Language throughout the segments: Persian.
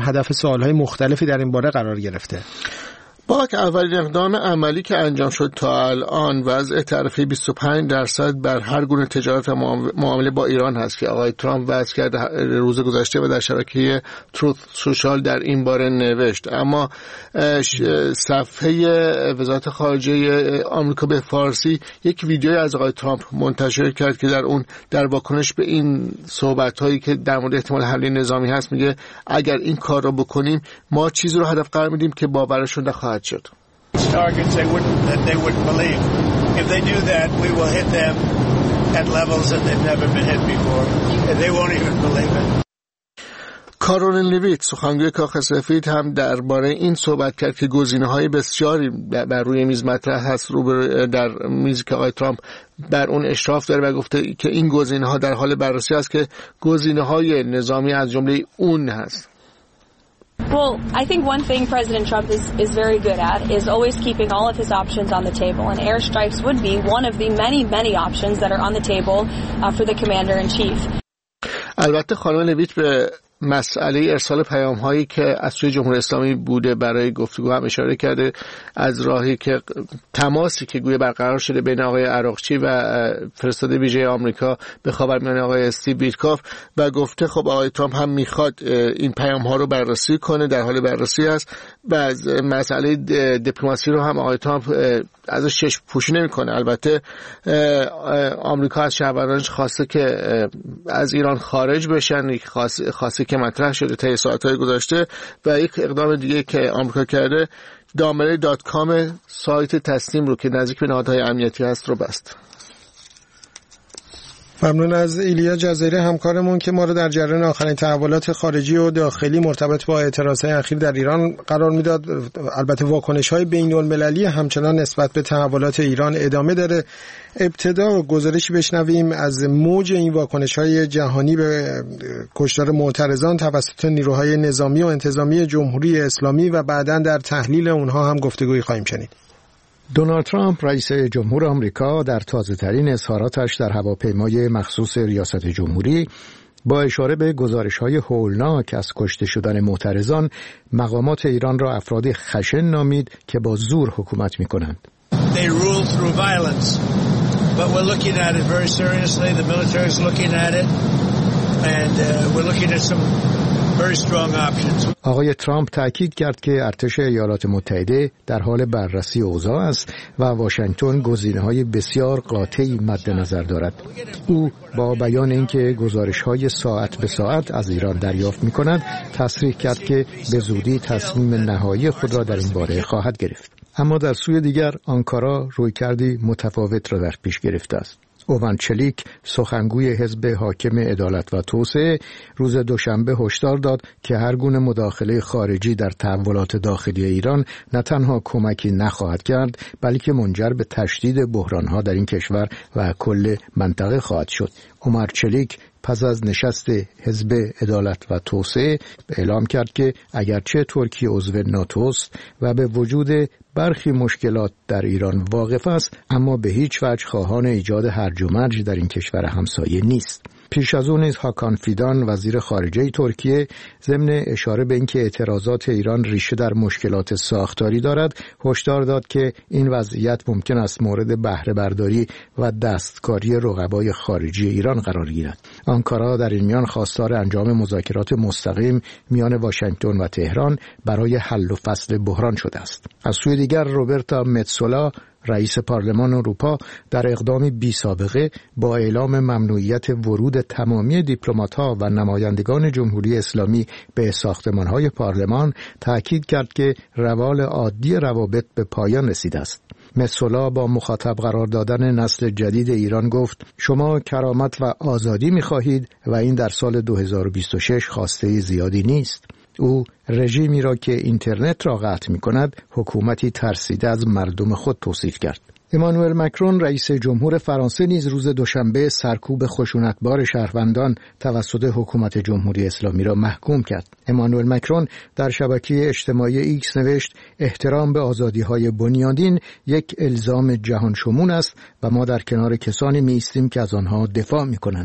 هدف سوالهای مختلفی در این باره قرار گرفته. باک اولین اقدام عملی که انجام شد تا الان وضع تعرفه 25% بر هر گونه تجارت و معامله با ایران هست که آقای ترامپ وضع کرده روز گذشته و در شبکه تروث سوشال در این باره نوشت. اما صفحه وزارت خارجه آمریکا به فارسی یک ویدیوی از آقای ترامپ منتشر کرد که در اون در واکنش به این صحبت‌هایی که در مورد احتمال حمله نظامی هست میگه اگر این کار را بکنیم ما چیزی رو هدف قرار میدیم که باورشون نخواهد شد. Targets they wouldn't believe. If they do that, we will hit them at levels that they've never been hit before. And they won't even believe it. کارولین لیویت سخنگوی کاخ سفید هم درباره این صحبت کرد که گزینه‌های بسیاری بر روی میز مطرح هست در میزی که آقای ترامپ بر اون اشراف داره و گفته که این گزینه‌ها در حال بررسی است که گزینه‌های نظامی از جمله اون هست. Well, I think one thing President Trump is very good at is always keeping all of his options on the table, and airstrikes would be one of the many options that are on the table for the commander-in-chief. البته خانم لیویت به مسئله ارسال پیام‌هایی که از سوی جمهوری اسلامی بوده برای گفتگو هم اشاره کرده، از راهی که تماسی که گویا برقرار شده بین آقای عراقچی و فرستاده ویژه آمریکا به خاورمیانه آقای استیو ویتکاف و گفته خب آقای ترامپ هم میخواد این پیام‌ها رو بررسی کنه، در حال بررسی است و از مسئله دیپلماسی رو هم آقای ترامپ ازش چشم پوشی نمی‌کنه. البته آمریکا از شهروندانش خواسته که از ایران خارج بشن، خواسته که مطرح شده طی ساعت‌های گذشته و یک اقدام دیگه که آمریکا کرده دامره.com سایت تسنیم رو که نزدیک به نهادهای امنیتی هست رو بست. ممنون از ایلیا جزیره همکارمون که ما رو در جریان آخرین تحولات خارجی و داخلی مرتبط با اعتراضات اخیر در ایران قرار میداد. البته واکنش‌های بین‌المللی همچنان نسبت به تحولات ایران ادامه داره. ابتدا گزارشی بشنویم از موج این واکنش‌های جهانی به کشتار معترضان توسط نیروهای نظامی و انتظامی جمهوری اسلامی و بعداً در تحلیل اونها هم گفتگویی خواهیم شنید. دونالد ترامپ رئیس جمهور آمریکا در تازه‌ترین اظهاراتش در هواپیمای مخصوص ریاست جمهوری با اشاره به گزارش‌های هولناک از کشته شدن معترضان مقامات ایران را افراد خشن نامید که با زور حکومت می‌کنند. They rule through violence, but we're looking at it very seriously. The military is looking at it, and we're looking at some very strong options. آقای ترامپ تاکید کرد که ارتش ایالات متحده در حال بررسی اوضاع است و واشنگتن گزینه‌های بسیار قاطعی مد نظر دارد. او با بیان اینکه گزارش‌های ساعت به ساعت از ایران دریافت می‌کند، تصریح کرد که به زودی تصمیم نهایی خود را در این باره خواهد گرفت. اما در سوی دیگر آنکارا رویکردی متفاوت را در پیش گرفته است. اوون چلیک سخنگوی حزب حاکم عدالت و توسعه روز دوشنبه هشدار داد که هر گونه مداخله خارجی در تحولات داخلی ایران نه تنها کمکی نخواهد کرد بلکه منجر به تشدید بحران‌ها در این کشور و کل منطقه خواهد شد. عمر چلیک پس از نشست حزب عدالت و توسعه اعلام کرد که اگرچه ترکیه عضو ناتو است و به وجود برخی مشکلات در ایران واقف است، اما به هیچ وجه خواهان ایجاد هرج و مرج در این کشور همسایه نیست. پیش از اون نیز هاکان فیدان وزیر خارجه ترکیه ضمن اشاره به اینکه اعتراضات ایران ریشه در مشکلات ساختاری دارد، هشدار داد که این وضعیت ممکن است مورد بهره برداری و دستکاری رقبای خارجی ایران قرار گیرد. آنکارا در این میان خواستار انجام مذاکرات مستقیم میان واشنگتن و تهران برای حل و فصل بحران شده است. از سوی دیگر روبرتا متسولا رئیس پارلمان اروپا در اقدامی بی سابقه با اعلام ممنوعیت ورود تمامی دیپلمات‌ها و نمایندگان جمهوری اسلامی به ساختمان‌های پارلمان تأکید کرد که روال عادی روابط به پایان رسیده است. متسولا با مخاطب قرار دادن نسل جدید ایران گفت: شما کرامت و آزادی می‌خواهید و این در سال 2026 خواسته زیادی نیست. او رژیمی را که اینترنت را قطع می‌کند حکومتی ترسیده از مردم خود توصیف کرد. امانوئل مکرون رئیس جمهور فرانسه نیز روز دوشنبه سرکوب خشونتبار شهروندان توسط حکومت جمهوری اسلامی را محکوم کرد. امانوئل مکرون در شبکه اجتماعی ایکس نوشت: احترام به آزادی‌های بنیادین یک الزام جهان شمول است و ما در کنار کسانی می‌ایستیم که از آنها دفاع می‌کنند.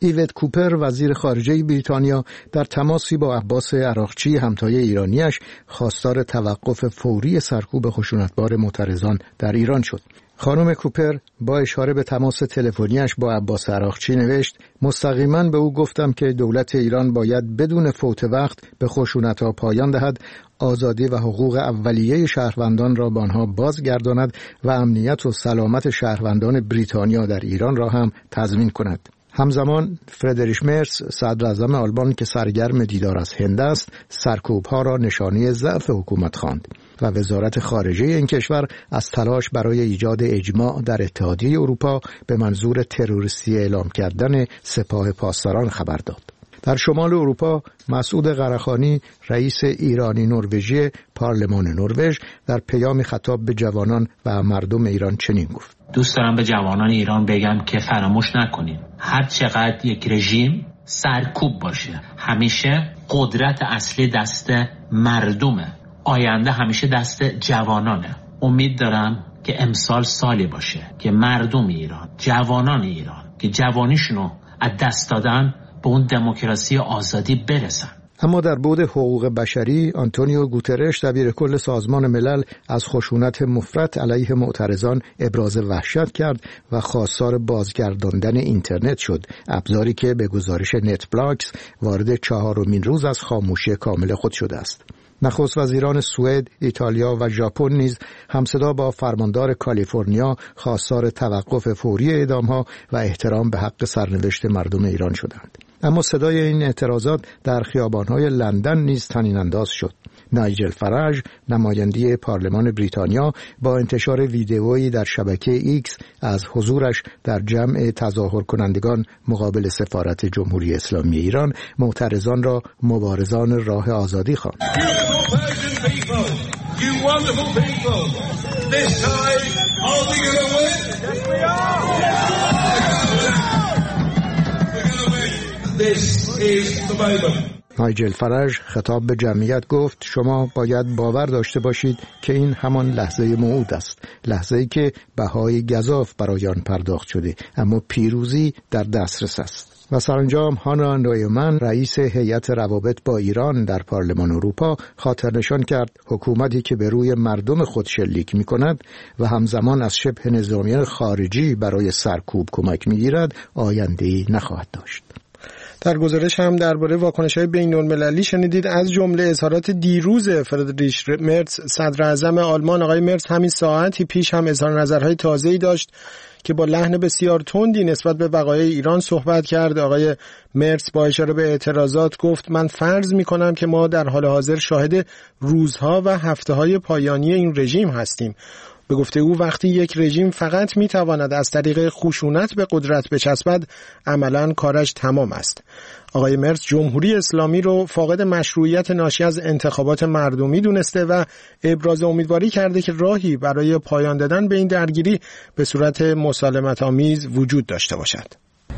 ایوت کوپر وزیر خارجه بریتانیا در تماسی با عباس عراقچی همتای ایرانیش خواستار توقف فوری سرکوب خشونتبار معترضان در ایران شد. خانم کوپر با اشاره به تماس تلفنیش با عباس عراقچی نوشت: مستقیما به او گفتم که دولت ایران باید بدون فوت وقت به خشونت‌ها پایان دهد، آزادی و حقوق اولیه شهروندان را به آنها بازگرداند و امنیت و سلامت شهروندان بریتانیا در ایران را هم تضمین کند. همزمان فردریش مرس صدر اعظم آلمان که سرگرم دیدار از هند است سرکوب‌ها را نشانه ضعف حکومت خواند و وزارت خارجه این کشور از تلاش برای ایجاد اجماع در اتحادیه اروپا به منظور تروریستی اعلام کردن سپاه پاسداران خبر داد. در شمال اروپا مسعود قرخانی رئیس ایرانی نروژی پارلمان نروژ در پیامی خطاب به جوانان و مردم ایران چنین گفت: دوست دارم به جوانان ایران بگم که فراموش نکنید هر چقدر یک رژیم سرکوب باشه همیشه قدرت اصلی دست مردمه، آینده همیشه دست جوانانه. امید دارم که امسال سالی باشه که مردم ایران، جوانان ایران که جوانیشونو از دست دادن به اون دموکراسی آزادی برسن. اما در بعد حقوق بشری آنتونیو گوترش دبیر کل سازمان ملل از خشونت مفرط علیه معترضان ابراز وحشت کرد و خواستار بازگرداندن اینترنت شد، ابزاری که به گزارش نت بلاکس وارد 4مین روز از خاموشی کامل خود شده است. نخست وزیران سوئد، ایتالیا و ژاپن نیز همصدا با فرماندار کالیفرنیا خواستار توقف فوری اعدام‌ها و احترام به حق سرنوشت مردم ایران شدند. اما صدای این اعتراضات در خیابان‌های لندن نیز طنین انداز شد. نایجل فرج، نماینده پارلمان بریتانیا، با انتشار ویدئویی در شبکه ایکس از حضورش در جمع تظاهر کنندگان مقابل سفارت جمهوری اسلامی ایران معترضان را مبارزان راه آزادی خواند. نایجل فرج خطاب به جمعیت گفت: شما باید باور داشته باشید که این همان لحظه موعود است، لحظه‌ای که بهای گزاف برای آن پرداخت شده، اما پیروزی در دسترس است. و سرانجام هانا نویمن رئیس هیئت روابط با ایران در پارلمان اروپا خاطرنشان کرد حکومتی که به روی مردم خود شلیک می‌کند و همزمان از شبه نظامیان خارجی برای سرکوب کمک می‌گیرد آینده‌ای نخواهد داشت. در گزارش هم درباره واکنش‌های بین‌المللی شنیدید، از جمله اظهارات دیروز فردریش مرس صدر اعظم آلمان. آقای مرس همین ساعتی پیش هم اظهار نظرهای تازه‌ای داشت که با لحن بسیار تندی نسبت به بقای ایران صحبت کرد. آقای مرس با اشاره به اعتراضات گفت: من فرض می‌کنم که ما در حال حاضر شاهد روزها و هفته‌های پایانی این رژیم هستیم. به گفته او وقتی یک رژیم فقط میتواند از طریق خشونت به قدرت بچسبد، عملاً کارش تمام است. آقای مرس جمهوری اسلامی رو فاقد مشروعیت ناشی از انتخابات مردمی دونسته و ابراز امیدواری کرده که راهی برای پایان دادن به این درگیری به صورت مسالمت‌آمیز وجود داشته باشد.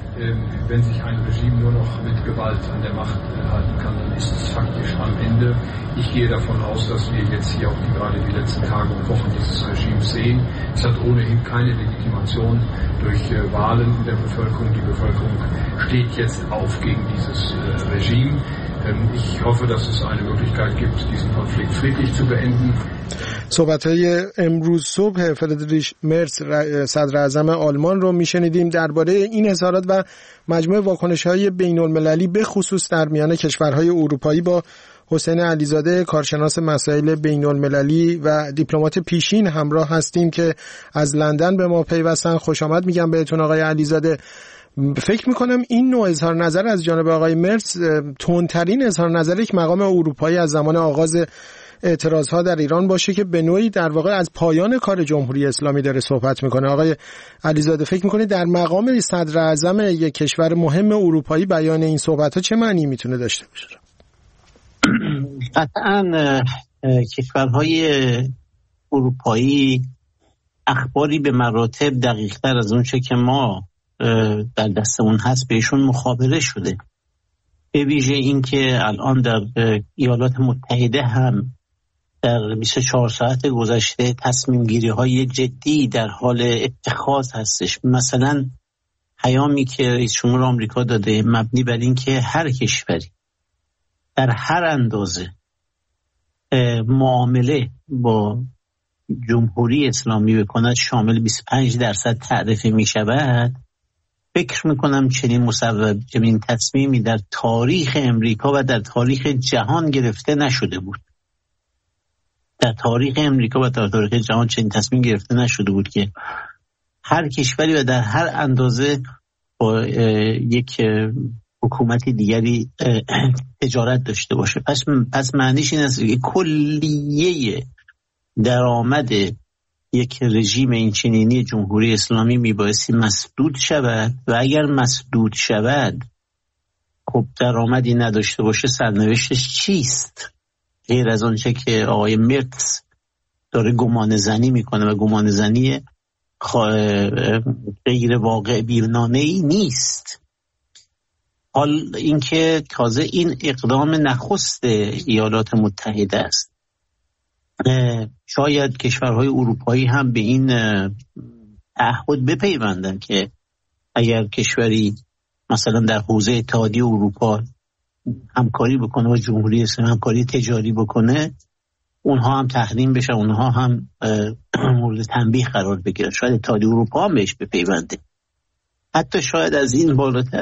Wenn sich ein Regime nur noch mit Gewalt an der Macht halten kann, dann ist es faktisch am Ende. Ich gehe davon aus, dass wir jetzt hier auch gerade die letzten Tage und Wochen dieses Regimes sehen. Es hat ohnehin keine Legitimation durch Wahlen in der Bevölkerung. Die Bevölkerung steht jetzt auf gegen dieses Regime. Ich hoffe, dass es eine Möglichkeit gibt, diesen Konflikt friedlich zu beenden. صحبت‌های امروز صبح فردریش مرس صدر اعظم آلمان رو میشنیدیم درباره این اظهارات و مجموعه واکنش‌های بین‌المللی به خصوص در میان کشورهای اروپایی. با حسین علیزاده کارشناس مسائل بین‌المللی و دیپلمات پیشین همراه هستیم که از لندن به ما پیوستن. خوش آمد میگم بهتون آقای علیزاده. فکر میکنم این نوع اظهار نظر از جانب آقای مرس تندترین اظهار نظر یک مقام اروپایی از زمان آغاز اعتراضها در ایران باشه که به نوعی در واقع از پایان کار جمهوری اسلامی داره صحبت میکنه. آقای علیزاده فکر میکنید در مقام صدر اعظم یک کشور مهم اروپایی بیان این صحبت‌ها چه معنی میتونه داشته باشه؟ قطعاً کشورهای اروپایی اخباری به مراتب دقیق‌تر از اون چه که ما در دستمون هست بهشون مخابره شده. به ویژه این که الان در ایالات متحده هم در 24 ساعت گذشته تصمیم گیری های جدی در حال اتخاذ هستش. مثلا پیامی که رئیس جمهور آمریکا داده مبنی بر این که هر کشوری در هر اندازه معامله با جمهوری اسلامی بکند شامل 25% تعرفه می شود، فکر میکنم چنین تصمیمی در تاریخ امریکا و در تاریخ جهان گرفته نشده بود. در تاریخ امریکا و در تاریخ جهان چنین تصمیم گرفته نشده بود که هر کشوری و در هر اندازه با یک حکومت دیگری تجارت داشته باشه. پس معنیش این است که کلیه درآمد یک رژیم این چنینی جمهوری اسلامی میبایستی مسدود شود و اگر مسدود شود خب درآمدی نداشته باشه سرنوشتش چیست؟ غیر از آنچه که آقای مرتز داره گمان زنی میکنه و گمان زنی غیر واقع بینانه‌ای نیست. حال اینکه تازه این اقدام نخست ایالات متحده است، شاید کشورهای اروپایی هم به این تعهد بپیوندن که اگر کشوری مثلا در حوزه اتحادیه اروپا همکاری بکنه و جمهوری اسلامی همکاری تجاری بکنه، اونها هم تحریم بشن، اونها هم مورد تنبیه قرار بگیرن. شاید اتحادیه اروپا هم بهش بپیونده. حتی شاید از این بالاتر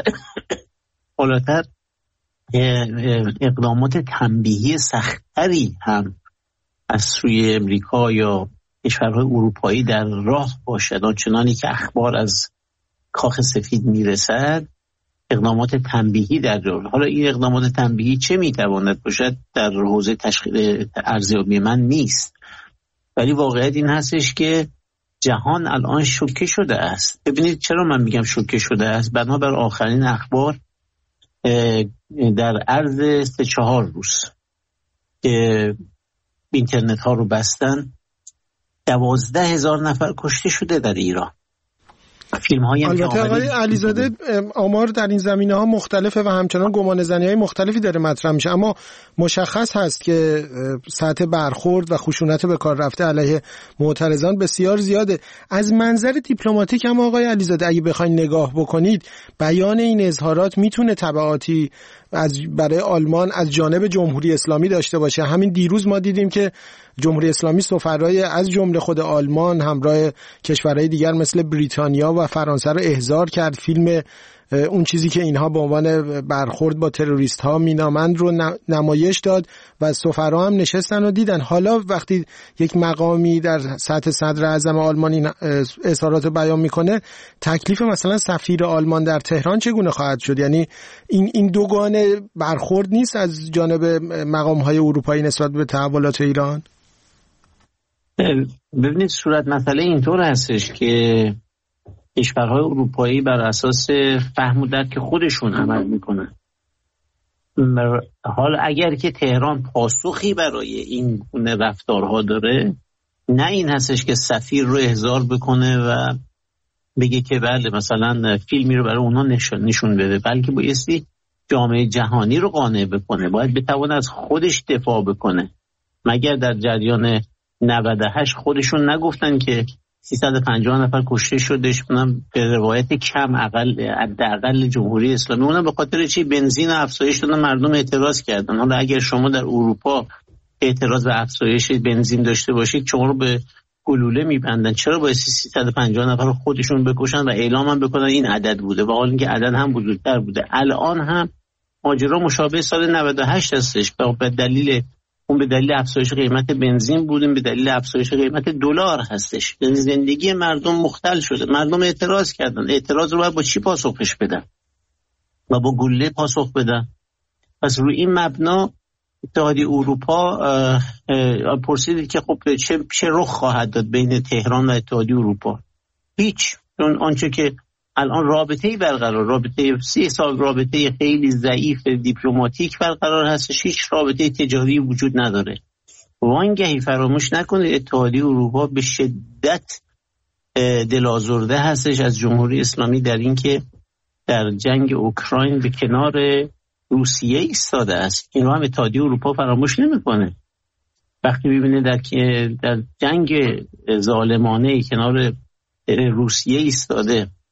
اقدامات تنبیهی سختری هم از سوی امریکا یا کشورهای اروپایی در راه باشد. آنچنانی که اخبار از کاخ سفید میرسد اقدامات تنبیهی در راه. حالا این اقدامات تنبیهی چه میتواند باشد در حوزه تشکیل ارزیابی من نیست، ولی واقعیت این هستش که جهان الان شوکه شده است. ببینید چرا من میگم شوکه شده است. بنابر آخرین اخبار در عرض 3-4 روز که اینترنت ها رو بستن 12,000 نفر کشته شده در ایران. البته آقای علیزاده آمار در این زمینه ها مختلفه و همچنان گمانه‌زنی های مختلفی داره مطرح میشه، اما مشخص هست که سطح برخورد و خشونت به کار رفته علیه معترضان بسیار زیاده. از منظر دیپلماتیک هم آقای علیزاده اگه بخواید نگاه بکنید، بیان این اظهارات میتونه تبعاتی برای آلمان از جانب جمهوری اسلامی داشته باشه. همین دیروز ما دیدیم که جمهوری اسلامی سفرای از جمله خود آلمان همراه کشورهای دیگر مثل بریتانیا و فرانسه رو احضار کرد. فیلم اون چیزی که اینها به عنوان برخورد با تروریست ها مینامند رو نمایش داد و سفرا هم نشستن و دیدن. حالا وقتی یک مقامی در سطح صدر اعظم آلمان این اظهارات رو بیان میکنه، تکلیف مثلا سفیر آلمان در تهران چگونه خواهد شد؟ یعنی این دوگانه برخورد نیست از جانب مقام های اروپایی نسبت به تحولات ایران؟ ببینید صورت مسئله اینطور هستش که کشورهای اروپایی بر اساس فهم و درک خودشون عمل میکنن. حالا اگر که تهران پاسخی برای این گونه رفتارها داره، نه این هستش که سفیر رو احضار بکنه و بگه که بله مثلا فیلمی رو برای اونا نشون بده، بلکه بایستی جامعه جهانی رو قانع بکنه، باید بتونه از خودش دفاع بکنه. مگر در جریان 98 خودشون نگفتن که 350 نفر کشته شدش، اونم به روایت کم حداقل جمهوری اسلامی، اونم به خاطر چی؟ بنزین افزایش دادن، مردم اعتراض کردن. حالا اگر شما در اروپا اعتراض به افزایش بنزین داشته باشید، شما رو به گلوله میبندن. چرا باید 350 نفر خودشون بکشن و اعلام هم بکنن این عدد بوده، و حالا اینکه عدد هم بزرگتر بوده. الان هم ماجرا مشابه سال 98 هستش، به دلیل افزایش قیمت بنزین بودیم، به دلیل افزایش قیمت دلار هستش. زندگی مردم مختل شده، مردم اعتراض کردن. اعتراض رو باید با چی پاسخش بدن؟ و با گلوله پاسخ بدن. پس روی این مبنا اتحادیه اروپا پرسیدید که خب چه رخ خواهد داد بین تهران و اتحادیه اروپا؟ هیچ. چون آنچه که الان رابطه‌ای برقرار، رابطه 30 سال رابطه خیلی ضعیف دیپلماتیک برقرار هستش، هیچ رابطه تجاری وجود نداره. وانگهی فراموش نکنید اتحادیه اروپا به شدت دلازرده هستش از جمهوری اسلامی در این که در جنگ اوکراین به کنار روسیه ایستاده است. این رو هم اتحادیه اروپا فراموش نمیکنه. وقتی می‌بینه در جنگ ظالمانه کنار روسیه ایستاده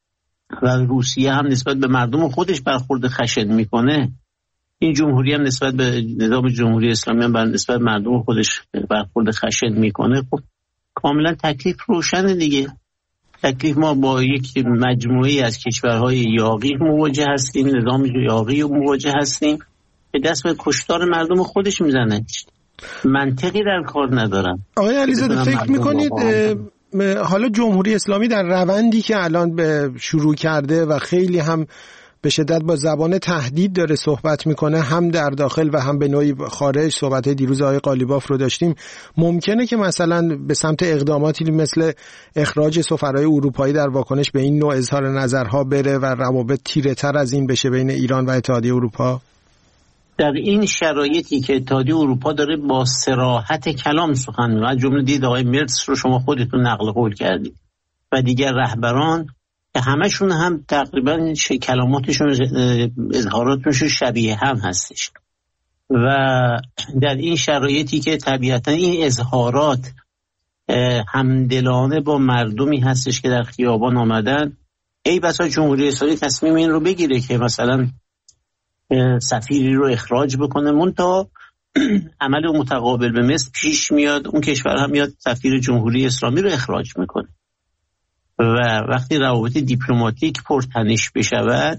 و روسیه هم نسبت به مردم خودش برخورد خشن میکنه، این جمهوری هم نسبت به نظام جمهوری اسلامی هم نسبت به مردم خودش برخورد خشن میکنه، خب کاملا تکلیف روشنه دیگه. تکلیف ما با یک مجموعه از کشورهای یاغی مواجه هستیم، نظام یاغی مواجه هستیم که دست به کشتار مردم خودش میزنه، منطقی در کار ندارم. آقای علیزاده فکر میکنید حالا جمهوری اسلامی در روندی که الان به شروع کرده و خیلی هم به شدت با زبان تهدید داره صحبت میکنه، هم در داخل و هم به نوعی خارج، صحبت دیروز آقای قالیباف رو داشتیم، ممکنه که مثلا به سمت اقداماتی مثل اخراج سفرای اروپایی در واکنش به این نوع اظهار نظرها بره و روابط تیره تر از این بشه بین ایران و اتحادیه اروپا؟ در این شرایطی که اتحادیه اروپا داره با صراحت کلام سخن میگه، از جمله دید آقای مرتس رو شما خودتون نقل قول کردید و دیگر رهبران که همشون هم تقریبا کلاماتشون اظهاراتشون شبیه هم هستش و در این شرایطی که طبیعتا این اظهارات همدلانه با مردمی هستش که در خیابان آمدن، ای بسا جمهوری اسلامی تصمیم این رو بگیره که مثلا سفیری رو اخراج بکنه، منتها عمل متقابل به مثل پیش میاد، اون کشور هم میاد سفیر جمهوری اسلامی رو اخراج میکنه و وقتی روابط دیپلماتیک پرتنش بشود،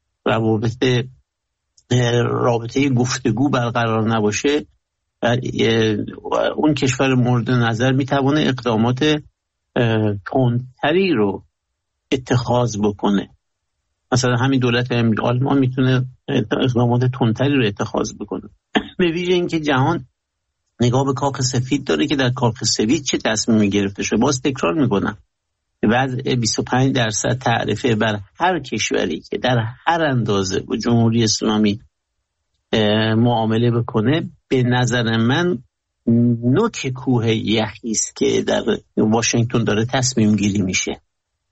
رابطه گفتگو برقرار نباشه، اون کشور مورد نظر میتونه اقدامات تندتری رو اتخاذ بکنه. مثلا همین دولت آلمان میتونه اقدامات تندتری رو اتخاذ بکنه، به ویژه اینکه جهان نگاه به کاخ سفید داره که در کاخ سفید چه تصمیمی گرفته شده. باز تکرار میکنم، وضع 25% تعرفه بر هر کشوری که در هر اندازه با جمهوری اسلامی معامله بکنه، به نظر من نوک کوه یخی است که در واشنگتن داره تصمیم گیری میشه.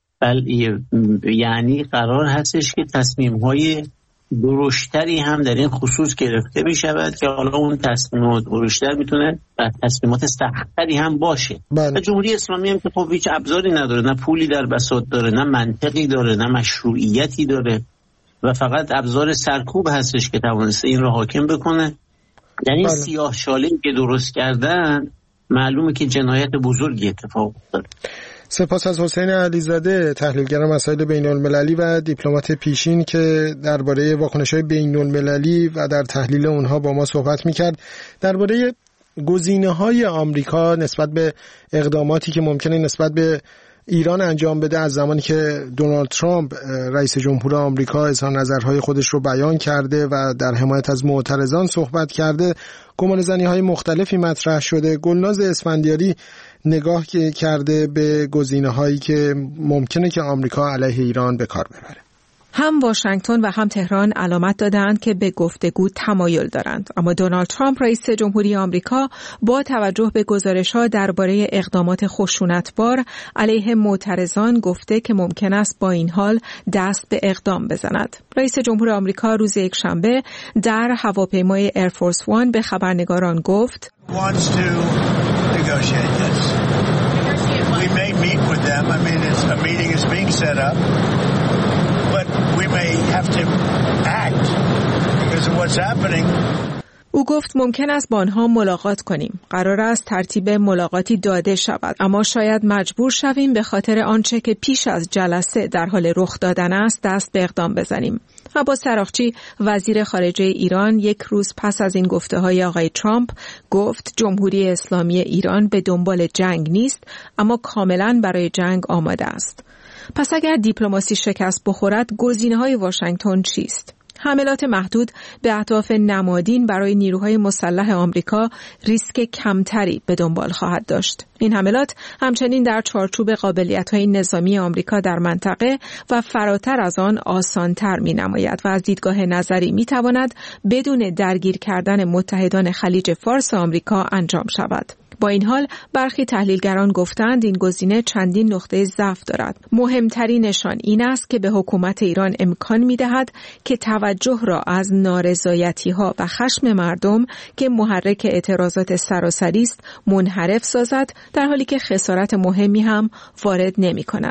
یعنی قرار هستش که تصمیم‌های درشتری هم در این خصوص گرفته بشود که حالا اون تصمیمات درشتر میتونه تصمیمات سختری هم باشه. و جمهوری اسلامی هم که خب هیچ ابزاری نداره، نه پولی در بساط داره، نه منطقی داره، نه مشروعیتی داره و فقط ابزار سرکوب هستش که توانسته این رو حاکم بکنه. در این سیاه شاله‌ای که درست کردن معلومه که جنایت بزرگی اتفاق افتاد. سپاس از حسین علیزاده، تحلیلگر مسائل بین‌المللی و دیپلمات پیشین که درباره واکنش‌های بین‌المللی و در تحلیل اونها با ما صحبت می‌کرد. درباره گزینه‌های آمریکا نسبت به اقداماتی که ممکنه نسبت به ایران انجام بده از زمانی که دونالد ترامپ رئیس جمهور آمریکا اظهار نظرهای خودش رو بیان کرده و در حمایت از معترضان صحبت کرده، گمانه‌زنی‌های مختلفی مطرح شده. گلناز اسفندیاری نگاه کرده به گزینه‌هایی که ممکنه که آمریکا علیه ایران به کار ببره. هم واشنگتن و هم تهران علامت دادند که به گفتگو تمایل دارند، اما دونالد ترامپ رئیس جمهوری آمریکا با توجه به گزارش‌ها درباره اقدامات خشونتبار علیه معترضان گفته که ممکن است با این حال دست به اقدام بزند. رئیس جمهور آمریکا روز یکشنبه در هواپیمای ایرفورس وان به خبرنگاران گفت We may meet with them. I mean, a meeting is being set up, but we may have to act because of what's happening. او گفت ممکن است با آنها ملاقات کنیم. قرار است ترتیب ملاقاتی داده شود، اما شاید مجبور شویم به خاطر آنچه که پیش از جلسه در حال رخ دادن است دست به اقدام بزنیم. عباس سراخچی وزیر خارجه ایران یک روز پس از این گفته‌های آقای ترامپ گفت جمهوری اسلامی ایران به دنبال جنگ نیست، اما کاملاً برای جنگ آماده است. پس اگر دیپلماسی شکست بخورد گزینه‌های واشنگتن چیست؟ حملات محدود به اهداف نمادین برای نیروهای مسلح آمریکا ریسک کمتری به دنبال خواهد داشت. این حملات همچنین در چارچوب قابلیت‌های نظامی آمریکا در منطقه و فراتر از آن آسان‌تر می‌نماید و از دیدگاه نظری می‌تواند بدون درگیر کردن متحدان خلیج فارس آمریکا انجام شود. با این حال برخی تحلیلگران گفتند این گزینه چندین نقطه ضعف دارد. مهمترینشان این است که به حکومت ایران امکان می‌دهد که توجه را از نارضایتی‌ها و خشم مردم که محرک اعتراضات سراسری است منحرف سازد، در حالی که خسارت مهمی هم وارد نمی‌کند.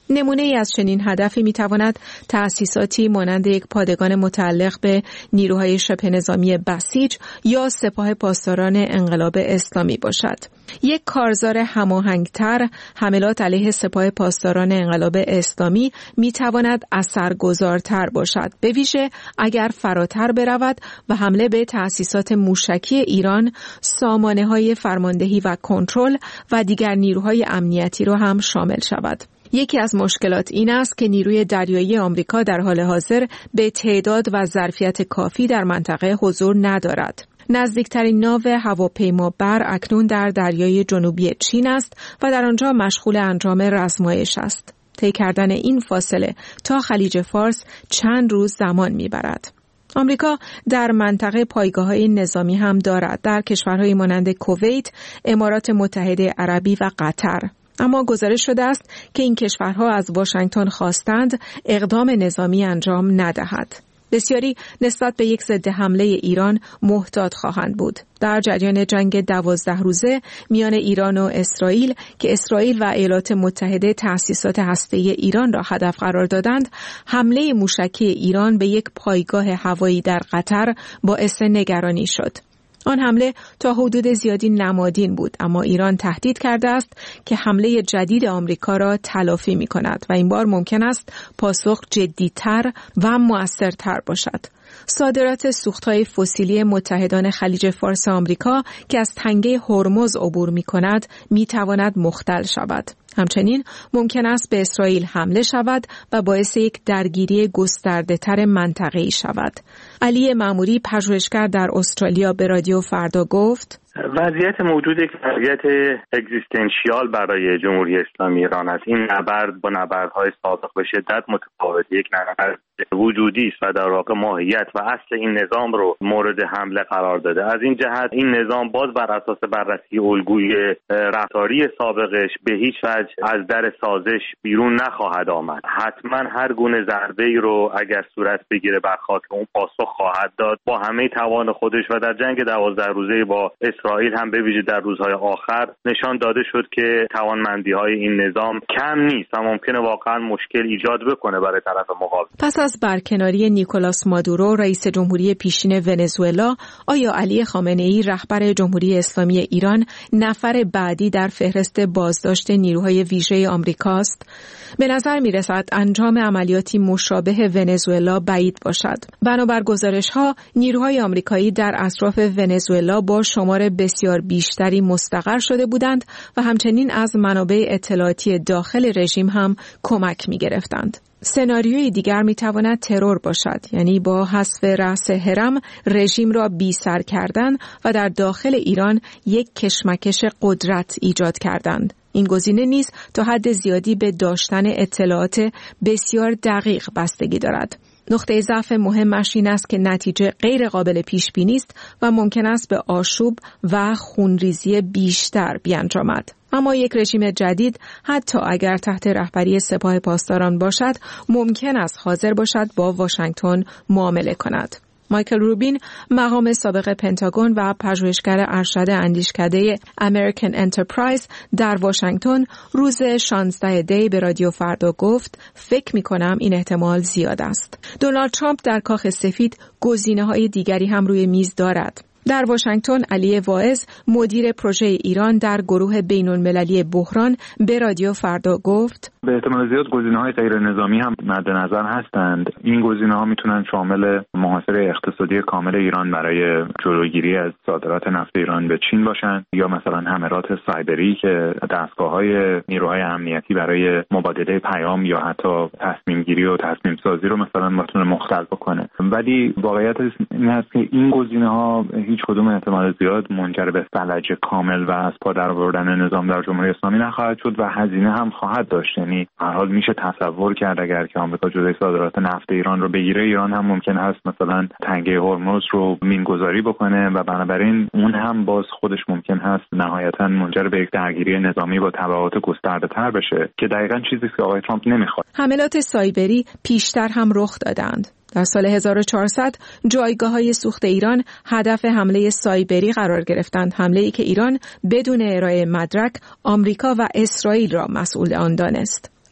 نمونه ای از چنین هدفی میتواند تأسیساتی مانند یک پادگان متعلق به نیروهای شبه نظامی بسیج یا سپاه پاسداران انقلاب اسلامی باشد. یک کارزار هماهنگتر حملات علیه سپاه پاسداران انقلاب اسلامی میتواند اثرگذارتر باشد، به ویژه اگر فراتر برود و حمله به تأسیسات موشکی ایران، سامانه‌های فرماندهی و کنترل و دیگر نیروهای امنیتی را هم شامل شود. یکی از مشکلات این است که نیروی دریایی آمریکا در حال حاضر به تعداد و ظرفیت کافی در منطقه حضور ندارد. نزدیکترین ناو هواپیمابر اکنون در دریای جنوبی چین است و در آنجا مشغول انجام رزمایش است. طی کردن این فاصله تا خلیج فارس چند روز زمان میبرد. آمریکا در منطقه پایگاه‌های نظامی هم دارد، در کشورهای مانند کویت، امارات متحده عربی و قطر. اما گزارش شده است که این کشورها از واشنگتن خواستند اقدام نظامی انجام ندهد. بسیاری نسبت به یک ضد حمله ایران محتاط خواهند بود. در جریان جنگ 12 روزه میان ایران و اسرائیل که اسرائیل و ایالات متحده تأسیسات هسته‌ای ایران را هدف قرار دادند، حمله موشکی ایران به یک پایگاه هوایی در قطر باعث نگرانی شد. آن حمله تا حدود زیادی نمادین بود، اما ایران تهدید کرده است که حمله جدید آمریکا را تلافی می کند و این بار ممکن است پاسخ جدی‌تر و مؤثرتر باشد. صادرات سوخت‌های فسیلی متحدان خلیج فارس آمریکا که از تنگه هرمز عبور می‌کند می‌تواند مختل شود. همچنین ممکن است به اسرائیل حمله شود و باعث یک درگیری گسترده‌تر منطقه‌ای شود. علی ماموری، پژوهشگر در استرالیا، به رادیو فردا گفت: وضعیت موجود یک وضعیت اگزیستانسیال برای جمهوری اسلامی ایران است. این نبرد با نبردهای سابق به شدت متفاوت، یک نبرد وجودی است و در واقع ماهیت و اصل این نظام رو مورد حمله قرار داده. از این جهت این نظام باز بر اساس بررسی الگوی رفتاری سابقش به هیچ وجه از در سازش بیرون نخواهد آمد. حتما هر گونه ضربه‌ای رو اگر صورت بگیره بر خاک اون پاسخ خواهد داد با همه توان خودش و در جنگ 12 روزه با اسرائیل هم به ویژه در روزهای آخر نشان داده شد که توانمندی‌های این نظام کم نیست و ممکنه واقعا مشکل ایجاد بکنه برای طرف مقابل. پس از برکناری نیکولاس مادورو رئیس جمهوری پیشین ونزوئلا، آیا علی خامنه‌ای رهبر جمهوری اسلامی ایران نفر بعدی در فهرست بازداشت نیروهای ویژه آمریکاست؟ به نظر می‌رسد انجام عملیاتی مشابه ونزوئلا بعید باشد. بنابر گزارش‌ها نیروهای آمریکایی در اطراف ونزوئلا با شمار بسیار بیشتری مستقر شده بودند و همچنین از منابع اطلاعاتی داخل رژیم هم کمک می‌گرفتند. سناریوی دیگر می‌تواند ترور باشد، یعنی با حذف رأس هرم رژیم را بی‌سر کردن و در داخل ایران یک کشمکش قدرت ایجاد کردند. این گزینه نیز تا حد زیادی به داشتن اطلاعات بسیار دقیق بستگی دارد. نقطه ضعف مهمش این است که نتیجه غیر قابل پیش بینی است و ممکن است به آشوب و خونریزی بیشتر بیانجامد. اما یک رژیم جدید حتی اگر تحت رهبری سپاه پاسداران باشد، ممکن است حاضر باشد با واشنگتن معامله کند. مایکل روبین، مقام سابق پنتاگون و پژوهشگر ارشد اندیشکده امریکن انترپرایز در واشنگتن روز 16 دی به رادیو فردا گفت: فکر می‌کنم این احتمال زیاد است. دونالد ترامپ در کاخ سفید گزینه‌های دیگری هم روی میز دارد. در واشنگتن علی واعظ، مدیر پروژه ایران در گروه بین‌المللی بحران، به رادیو فردا گفت: به احتمال زیاد گزینه‌های غیر نظامی هم مد نظر هستند. این گزینه‌ها میتونن شامل محاصره اقتصادی کامل ایران برای جلوگیری از صادرات نفت ایران به چین باشند، یا مثلا حملات سایبری که دستگاه‌های نیروهای امنیتی برای مبادله پیام یا حتی تصمیم گیری و تصمیم سازی رو مثلا بتونه مختل بکنه. ولی واقعیت این هست که این گزینه‌ها هیچ کدوم احتمال زیاد منجر به فلج کامل و از پا درآوردن نظام در جمهوری اسلامی نخواهد شد و هزینه هم خواهد داشت. یعنی هر حال میشه تصور کرد اگر که آمریکا جلوی صادرات نفت ایران رو بگیره، ایران هم ممکن هست مثلا تنگه هرمز رو مینگذاری بکنه و بنابراین اون هم باز خودش ممکن هست نهایتا منجر به یک درگیری نظامی با تبعات گسترده‌تر بشه که دقیقاً چیزی که آقای ترامپ نمیخواد. حملات سایبری پیشتر هم رخ دادند. در سال 1400 جایگاه‌های سوخت ایران هدف حمله سایبری قرار گرفتند، حمله‌ای که ایران بدون ارائه مدرک آمریکا و اسرائیل را مسئول آن دانست.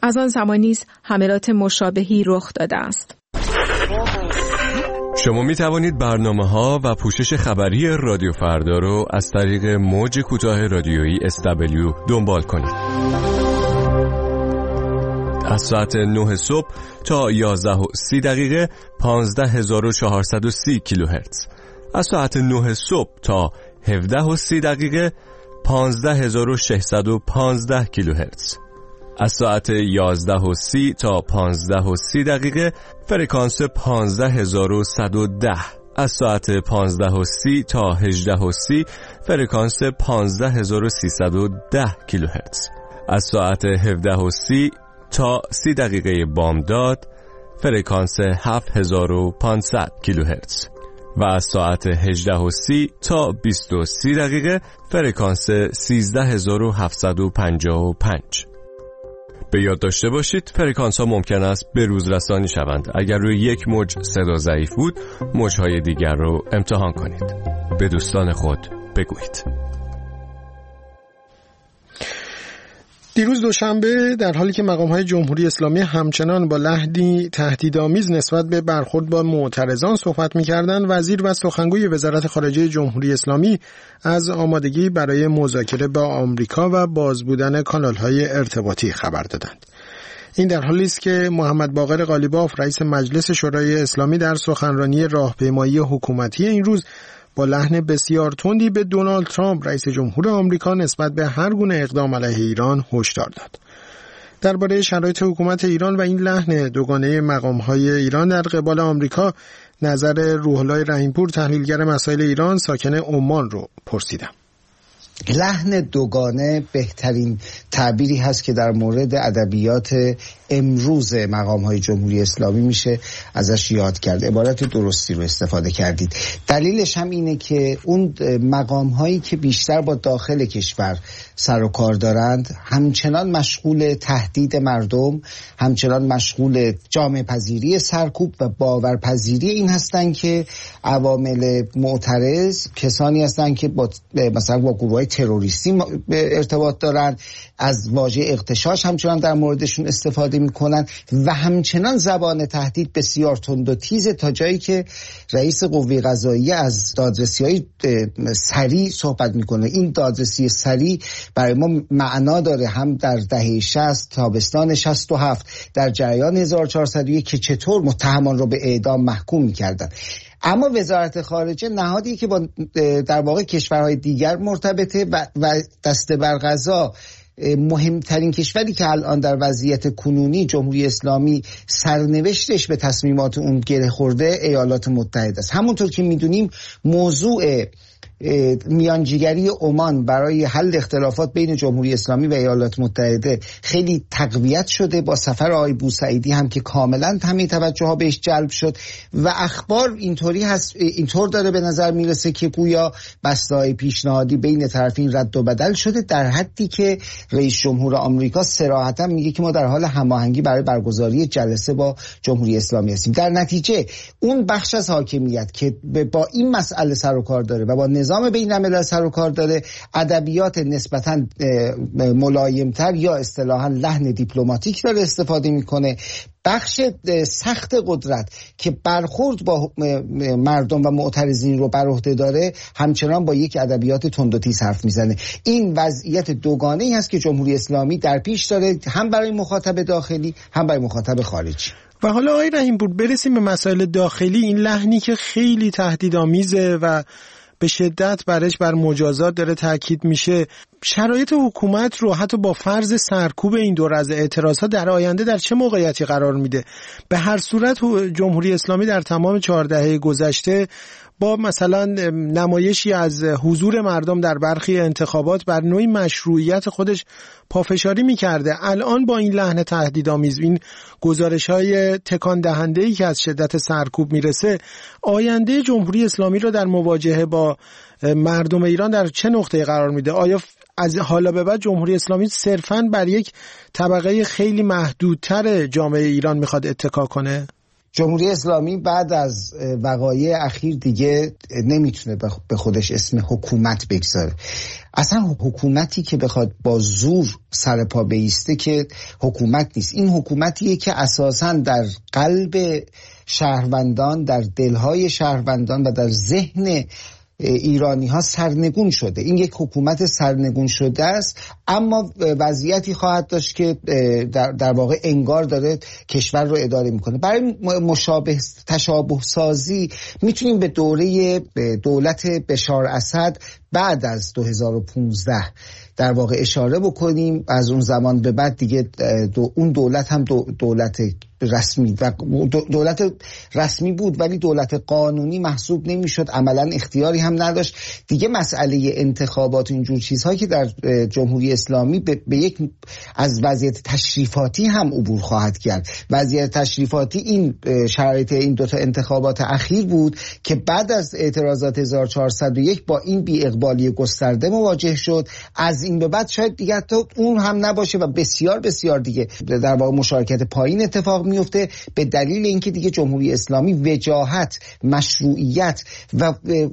از آن زمان نیز حملات مشابهی رخ داده است. شما می توانید برنامه‌ها و پوشش خبری رادیو فردا رو از طریق موج کوتاه رادیویی SW دنبال کنید. از ساعت 9 صبح تا 11:30 دقیقه 15430 کیلوهرتز. از ساعت 9 صبح تا 17:30 دقیقه 15615 کیلوهرتز. از ساعت 11:30 تا 15:30 دقیقه فرکانس 15110. از ساعت 15:30 تا 18:30 فرکانس 15310 کیلوهرتز. از ساعت 17:30 تا 30 دقیقه بامداد فرکانس 7500 کیلوهرتز و از ساعت 18:30 تا 20:30 دقیقه فرکانس 13755. به یاد داشته باشید فرکانس ها ممکن است به روز رسانی شوند. اگر روی یک موج صدا ضعیف بود، موجهای دیگر رو امتحان کنید. به دوستان خود بگویید. دیروز دوشنبه در حالی که مقام‌های جمهوری اسلامی همچنان با لحنی تهدیدآمیز نسبت به برخورد با معترضان صحبت می‌کردند، وزیر و سخنگوی وزارت خارجه جمهوری اسلامی از آمادگی برای مذاکره با آمریکا و باز بودن کانال‌های ارتباطی خبر دادند. این در حالی است که محمد باقر قالیباف رئیس مجلس شورای اسلامی در سخنرانی راهپیمایی حکومتی این روز با لحن بسیار تندی به دونالد ترامپ رئیس جمهور آمریکا نسبت به هر گونه اقدام علیه ایران هشدار داد. درباره شرایط حکومت ایران و این لحن دوگانه مقام‌های ایران در قبال آمریکا نظر روح الله رحیمپور تحلیلگر مسائل ایران ساکن عمان رو پرسیدم. لحن دوگانه بهترین تعبیری هست که در مورد ادبیات امروز مقام‌های جمهوری اسلامی میشه ازش یاد کرد. عبارت درستی رو استفاده کردید. دلیلش هم اینه که اون مقام‌هایی که بیشتر با داخل کشور سر و کار دارند همچنان مشغول تهدید مردم، همچنان مشغول جامعه پذیری سرکوب و باورپذیری این هستند که عوامل معترض کسانی هستند که مثلا با گروه‌های تروریستی ارتباط دارند، از واژه اغتشاش همچنان در موردشون استفاده میکنن و همچنان زبان تهدید بسیار تند و تیز تا جایی که رئیس قوه قضاییه از دادرسی‌های سریع صحبت میکنه. این دادرسی سریع برای ما معنا داره هم در دهه 60 تابستان 67 در جریان 1401 که چطور متهمان رو به اعدام محکوم میکردن. اما وزارت خارجه نهادی که با در واقع کشورهای دیگر مرتبطه و دست بر قضا مهمترین کشوری که الان در وضعیت کنونی جمهوری اسلامی سرنوشتش به تصمیمات اون گره خورده ایالات متحده است. همونطور که میدونیم موضوع میانجیگری عمان برای حل اختلافات بین جمهوری اسلامی و ایالات متحده خیلی تقویت شده با سفر آقای بوسعیدی هم که کاملا همه توجه ها بهش جلب شد و اخبار اینطور داره به نظر میرسه که گویا بسته‌های پیشنهادی بین طرفین رد و بدل شده، در حدی که رئیس جمهور آمریکا صراحتا میگه که ما در حال هماهنگی برای برگزاری جلسه با جمهوری اسلامی هستیم. در نتیجه اون بخش از حاکمیت که با این مسئله سر و کار داره و با نظام بین الملل سر و کار داره، ادبیات نسبتاً ملایمتر یا اصطلاحاً لحن دیپلماتیک داره استفاده میکنه. بخش سخت قدرت که برخورد با مردم و معترضین رو بر عهده داره همچنان با یک ادبیات تند و تیز حرف میزنه. این وضعیت دوگانه‌ای هست که جمهوری اسلامی در پیش داره، هم برای مخاطب داخلی هم برای مخاطب خارجی. و حالا آقای رحیمپور برسیم به مسائل داخلی. این لحنی که خیلی تهدیدآمیزه و به شدت بر مجازات داره تاکید میشه، شرایط حکومت رو حتی با فرض سرکوب این دور از اعتراضات در آینده در چه موقعیتی قرار میده؟ به هر صورت جمهوری اسلامی در تمام 4 دهه گذشته با مثلا نمایشی از حضور مردم در برخی انتخابات بر نوعی مشروعیت خودش پافشاری میکرده. الان با این لحن تهدیدآمیز، این گزارش‌های تکان دهنده‌ای که از شدت سرکوب میرسه، آینده جمهوری اسلامی رو در مواجهه با مردم ایران در چه نقطه‌ای قرار میده؟ آیا از حالا به بعد جمهوری اسلامی صرفاً بر یک طبقه خیلی محدودتر جامعه ایران میخواد اتکا کنه؟ جمهوری اسلامی بعد از وقایع اخیر دیگه نمیتونه به خودش اسم حکومت بگذاره. اصلا حکومتی که بخواد با زور سر پا بایسته که حکومت نیست. این حکومتیه که اساساً در قلب شهروندان، در دلهای شهروندان و در ذهن ایرانی ها سرنگون شده. این یک حکومت سرنگون شده است، اما وضعیتی خواهد داشت که در واقع انگار داره کشور رو اداره میکنه. برای تشابه سازی میتونیم به دوره دولت بشار اسد بعد از 2015 در واقع اشاره بکنیم. از اون زمان به بعد دیگه اون دولت هم دولت رسمی و دولت رسمی بود، ولی دولت قانونی محسوب نمیشد، عملا اختیاری هم نداشت. دیگه مسئله انتخابات اینجور چیزهایی که در جمهوری اسلامی به یک از وضعیت تشریفاتی هم عبور خواهد کرد. وضعیت تشریفاتی این شرایط این دوتا انتخابات اخیر بود که بعد از اعتراضات 1401 با این بی اقبالی گسترده مواجه شد. از این به بعد شاید دیگه تا اون هم نباشه و بسیار بسیار دیگه در واقع مشارکت پایین اتفاق میفته، به دلیل اینکه دیگه جمهوری اسلامی وجاهت، مشروعیت و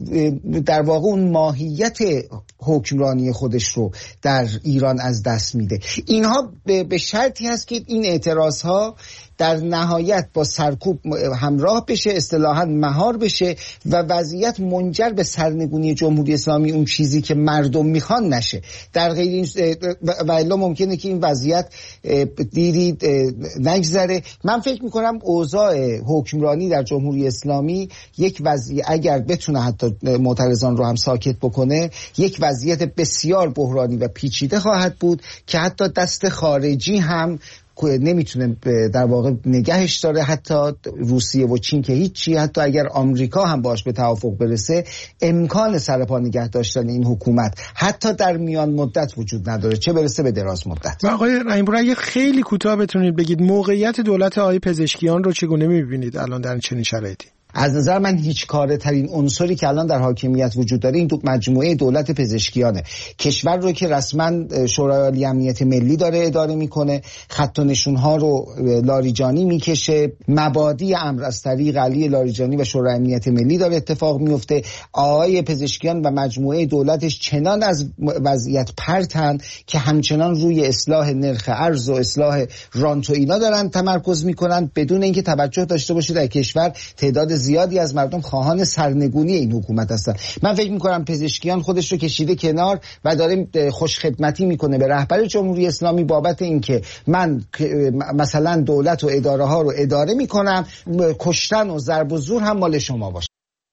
در واقع اون ماهیت حکمرانی خودش رو در ایران از دست میده. اینها به شرطی هست که این اعتراضها در نهایت با سرکوب همراه بشه، اصطلاحاً مهار بشه و وضعیت منجر به سرنگونی جمهوری اسلامی، اون چیزی که مردم میخوان، نشه. در غیر و الا ممکنه که این وضعیت دیدید نگذره. من فکر میکنم اوضاع حکمرانی در جمهوری اسلامی یک وضعیت، اگر بتونه حتی معترضان رو هم ساکت بکنه، یک وضعیت بسیار بحرانی و پیچیده خواهد بود که حتی دست خارجی هم نمیتونه در واقع نگهش داره، حتی روسیه و چین که هیچی، حتی اگر آمریکا هم باش به توافق برسه، امکان سرپا نگه داشتن این حکومت حتی در میان مدت وجود نداره، چه برسه به دراز مدت. و آقای رحیم‌پور، اگه خیلی کوتاه بتونید بگید موقعیت دولت آقای پزشکیان رو چگونه می‌بینید الان در چنین شرایطی؟ از نظر من هیچ کاره ترین عنصری که الان در حاکمیت وجود داره این مجموعه دولت پزشکیانه. کشور رو که رسما شورای عالی امنیت ملی داره اداره میکنه، خط و نشونها رو لاریجانی میکشه، مبادی امر از طریق علی لاریجانی و شورای امنیت ملی داره اتفاق میفته. آقای پزشکیان و مجموعه دولتش چنان از وضعیت پرتن که همچنان روی اصلاح نرخ ارز و اصلاح رانت و اینا دارن تمرکز میکنن، بدون اینکه توجه داشته باشه در کشور تعداد زیادی از مردم خواهان سرنگونی این حکومت هستن. من فکر میکنم پزشکیان خودش رو کشیده کنار و داره خوش خدمتی میکنه به رهبر جمهوری اسلامی بابت اینکه من مثلا دولت و اداره ها رو اداره میکنم، کشتن و ضرب و زور هم مال شما باشه.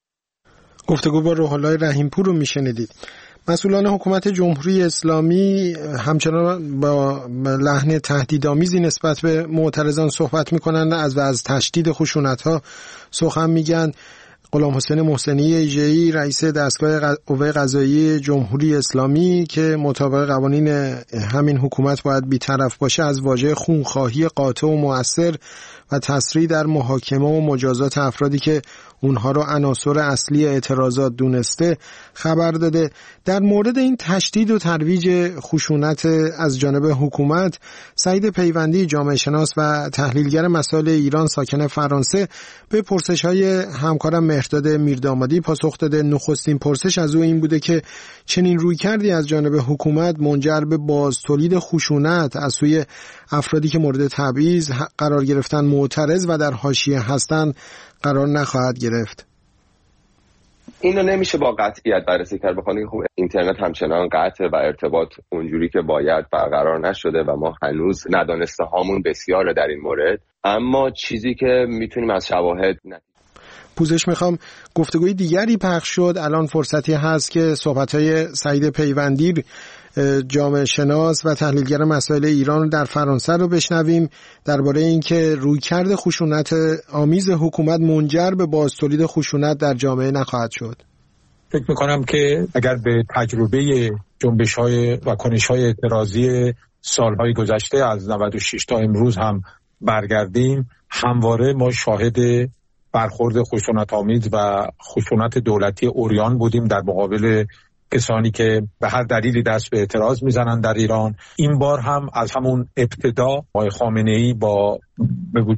گفتگو با روح الله رحیم‌پور رو میشنیدید. مسئولان حکومت جمهوری اسلامی همچنان با لحن تهدیدآمیزی نسبت به معترضان صحبت میکنند، از تشدید خشونت‌ها سخن میگن. غلام حسین محسنی ایجه‌ای رئیس دستگاه قوه قضاییه جمهوری اسلامی که مطابق قوانین همین حکومت باید بی‌طرف باشه، از واژه خونخواهی قاطع و مؤثر و تسریع در محاکمه و مجازات افرادی که اونها رو عناصر اصلی اعتراضات دونسته خبر داده. در مورد این تشدید و ترویج خشونت از جانب حکومت، سعید پیوندی، جامعه شناس و تحلیلگر مسائل ایران ساکن فرانسه، به پرسش‌های همکارم مهرداد میردامادی پاسخ داده. نخستین پرسش از او این بوده که چنین رویکردی از جانب حکومت منجر به بازتولید خشونت از سوی افرادی که مورد تبعیض قرار گرفتن، معترض و در حاشیه هستند قرار نخواهد گرفت. اینو نمیشه با قطعیت بررسی کرد، بخاطر اینکه اینترنت همچنان قطع و ارتباط اونجوری که باید برقرار نشده و ما هنوز ندانسته هامون بسیاره در این مورد. اما چیزی که میتونیم از شواهد پوزش میخوام، گفتگوی دیگری پخش شد. الان فرصتی هست که صحبت‌های سعید پیوندی، جامعه شناس و تحلیلگر مسائل ایران در فرانسه رو بشنویم درباره اینکه رویکرد خشونت آمیز حکومت منجر به بازتولید خشونت در جامعه نخواهد شد. فکر میکنم که اگر به تجربه جنبش‌های و کنش‌های اعتراضی سالهای گذشته از 96 تا امروز هم برگردیم، همواره ما شاهد برخورد خشونت‌آمیز و خشونت دولتی عریان بودیم در مقابل کسانی که به هر دلیلی دست به اعتراض میزنن در ایران. این بار هم از همون ابتدا آقای خامنه‌ای با به وجود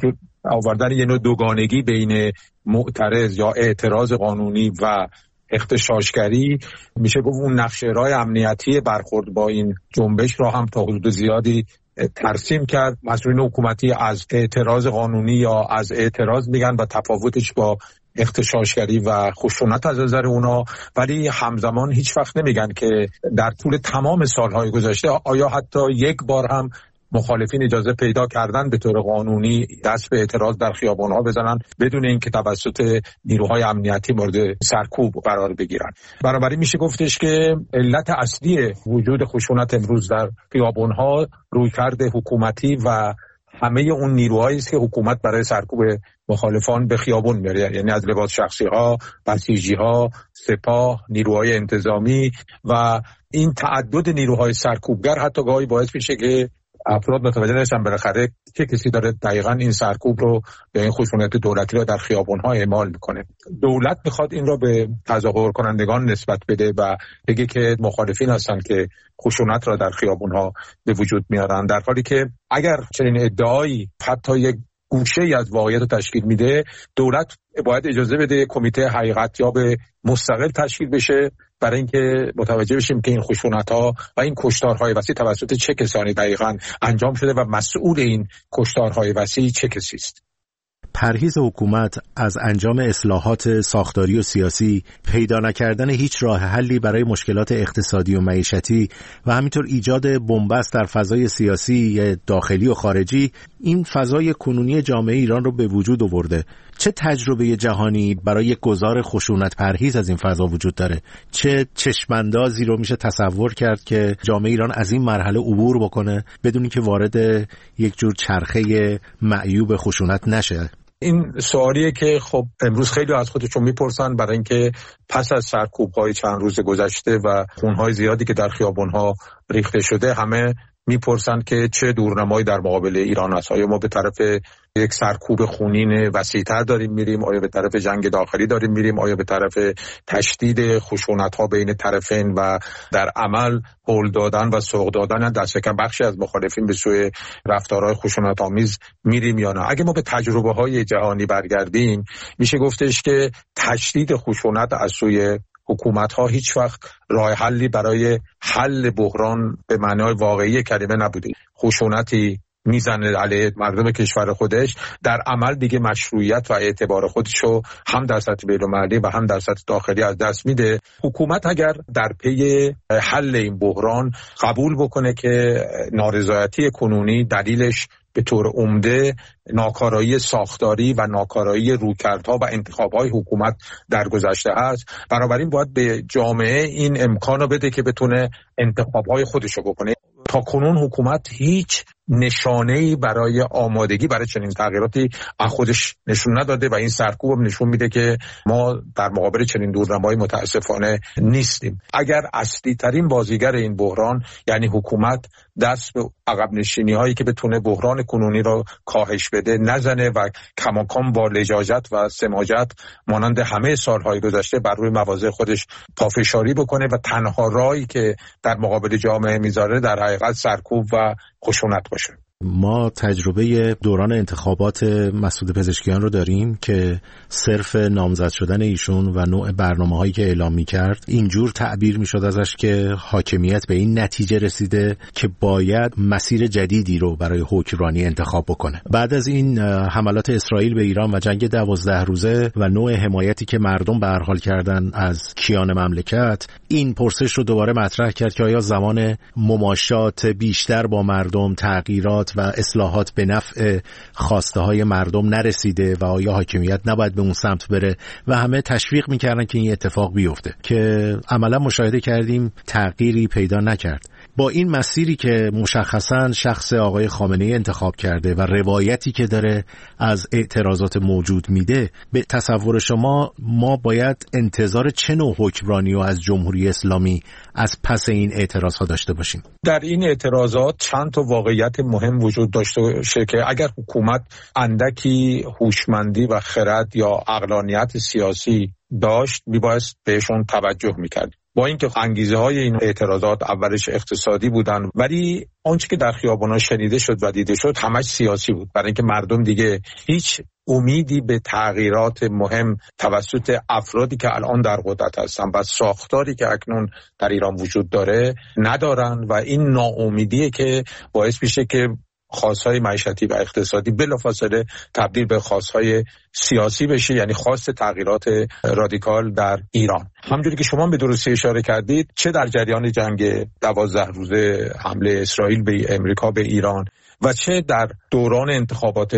آوردن یه نوع دوگانگی بین معترض یا اعتراض قانونی و اغتشاشگری، میشه گفت اون نقشه‌های امنیتی برخورد با این جنبش را هم تا حدود زیادی ترسیم کرد. مسئولین حکومتی از اعتراض قانونی یا از اعتراض میگن و تفاوتش با اغتشاشگری و خشونت از نظر اونا، ولی همزمان هیچ وقت نمیگن که در طول تمام سالهای گذشته آیا حتی یک بار هم مخالفین اجازه پیدا کردن به طور قانونی دست به اعتراض در خیابان‌ها بزنن بدون اینکه توسط نیروهای امنیتی مورد سرکوب قرار بگیرن. بنابراین میشه گفتش که علت اصلی وجود خشونت امروز در خیابان‌ها رویکرد حکومتی و همه اون نیروهایی است که حکومت برای سرکوب مخالفان به خیابان میاره، یعنی از لباس شخصی‌ها، بسیجی‌ها، سپاه، نیروهای انتظامی و این تعدد نیروهای سرکوبگر حتی گاهی باعث میشه که افراد متوجه نشن بالاخره چه کسی داره دقیقاً این سرکوب رو یا این خشونت دولتی رو در خیابان‌ها اعمال میکنه. دولت میخواد این رو به تظاهر کنندگان نسبت بده و بگه که مخالفین هستن که خشونت را در خیابان‌ها به وجود میارن، در حالی که اگر چنین ادعایی حتی یک گوشه‌ای از واقعیت رو تشکیل میده، دولت باید اجازه بده کمیته حقیقت یا به مستقل تشکیل بشه برای اینکه متوجه بشیم که این خشونت‌ها و این کشتارهای وسیع توسط چه کسانی دقیقاً انجام شده و مسئول این کشتارهای وسیع چه کسی است. پرهیز حکومت از انجام اصلاحات ساختاری و سیاسی، پیدا نکردن هیچ راه حلی برای مشکلات اقتصادی و معیشتی و همینطور ایجاد بنبست در فضای سیاسی داخلی و خارجی، این فضای کنونی جامعه ایران رو به وجود آورده. چه تجربه جهانی برای گذار خشونت پرهیز از این فضا وجود داره؟ چه چشماندازی رو میشه تصور کرد که جامعه ایران از این مرحله عبور بکنه بدون که وارد یک جور چرخه معیوب خشونت نشه؟ این سوالیه که خب امروز خیلی از خودشون میپرسن، برای اینکه پس از سرکوب‌های چند روز گذشته و خونهای زیادی که در خیابان‌ها ریخته شده، همه میپرسن که چه دورنمایی در مقابل ایران است. آیا ما به طرف یک سرکوب خونین وسیع‌تر داریم میریم؟ آیا به طرف جنگ داخلی داریم میریم؟ آیا به طرف تشدید خشونت‌ها بین طرفین و در عمل هول دادن و سوق دادن دست کم بخشی از مخالفین به سوی رفتارهای خشونت‌آمیز میریم یا نه؟ اگه ما به تجربه‌های جهانی برگردیم، میشه گفتش که تشدید خشونت از سوی حکومت‌ها هیچ وقت راه حلی برای حل بحران به معنای واقعی کلمه نبوده. خشونتی میزنه علیه مردم کشور خودش، در عمل دیگه مشروعیت و اعتبار خودشو هم در سطح بین‌المللی و هم در سطح داخلی از دست میده. حکومت اگر در پی حل این بحران قبول بکنه که نارضایتی کنونی دلیلش به طور عمده ناکارایی ساختاری و ناکارایی رویکردها و انتخاب‌های حکومت در گذشته هست، بنابراین باید به جامعه این امکان رو بده که بتونه انتخاب‌های خودش رو بکنه. تا کنون حکومت هیچ نشانه‌ای برای آمادگی برای چنین تغییراتی از خودش نشون نداده و این سرکوب نشون میده که ما در مقابل چنین دورنمایی متاسفانه نیستیم. اگر اصلی ترین بازیگر این بحران یعنی حکومت دست به عقب نشینی هایی که بتونه بحران کنونی را کاهش بده نزنه و کماکان با لجاجت و سماجت مانند همه سالهای گذشته بر روی مواضع خودش پافشاری بکنه و تنها راهی که در مقابل جامعه میذاره در حقیقت سرکوب و خشونت باشه. ما تجربه دوران انتخابات مسعود پزشکیان رو داریم که صرف نامزد شدن ایشون و نوع برنامه‌هایی که اعلام می‌کرد اینجور تعبیر می‌شد ازش که حاکمیت به این نتیجه رسیده که باید مسیر جدیدی رو برای حکمرانی انتخاب بکنه. بعد از این حملات اسرائیل به ایران و جنگ 12 روزه و نوع حمایتی که مردم به هر حال کردن از کیان مملکت، این پرسش رو دوباره مطرح کرد که آیا زمان مماشات بیشتر با مردم، تغییرات و اصلاحات به نفع خواسته های مردم نرسیده و آیا حاکمیت نباید به اون سمت بره و همه تشویق میکردن که این اتفاق بیفته که عملا مشاهده کردیم تغییری پیدا نکرد. با این مسیری که مشخصاً شخص آقای خامنه‌ای انتخاب کرده و روایتی که داره از اعتراضات موجود میده، به تصور شما ما باید انتظار چه نوع حکمرانی و از جمهوری اسلامی از پس این اعتراضات داشته باشیم؟ در این اعتراضات چند تا واقعیت مهم وجود داشته باشه که اگر حکومت اندکی هوشمندی و خرد یا عقلانیت سیاسی داشت میبایست بهشون توجه میکرد. با اینکه انگیزه های این اعتراضات اولش اقتصادی بودن، ولی آنچه که در خیابان‌ها شنیده شد و دیده شد همش سیاسی بود، برای اینکه مردم دیگه هیچ امیدی به تغییرات مهم توسط افرادی که الان در قدرت هستن و ساختاری که اکنون در ایران وجود داره ندارن و این ناامیدیه که باعث میشه که خواستهای معیشتی و اقتصادی بلافاصله تبدیل به خواستهای سیاسی بشه، یعنی خواست تغییرات رادیکال در ایران. همونجوری که شما به درستی اشاره کردید، چه در جریان جنگ 12 روزه حمله اسرائیل به امریکا به ایران و چه در دوران انتخابات